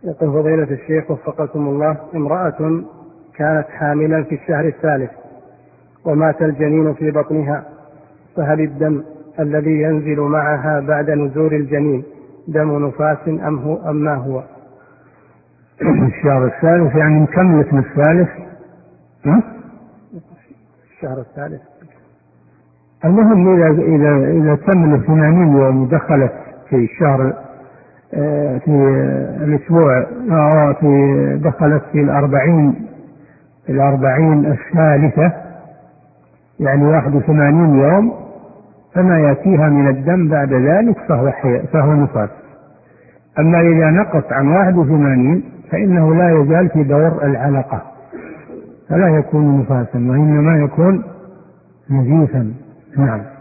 يقول فضيلة الشيخ وفقكم الله، امرأة كانت حاملا في الشهر الثالث ومات الجنين في بطنها، فهل الدم الذي ينزل معها بعد نزول الجنين دم نفاس أم ما هو؟ الشهر الثالث يعني مكملة من الثالث. الشهر الثالث. المهم إذا تم 80 يوم ودخلت في الشهر في الأسبوع دخلت في 40 الثالثة، يعني 81 يوم، فما يأتيها من الدم بعد ذلك فهو نفاس. أما إذا نقص عن 81 فإنه لا يزال في دور العلقة، فلا يكون نفاسا وإنما يكون نزيفا. نعم.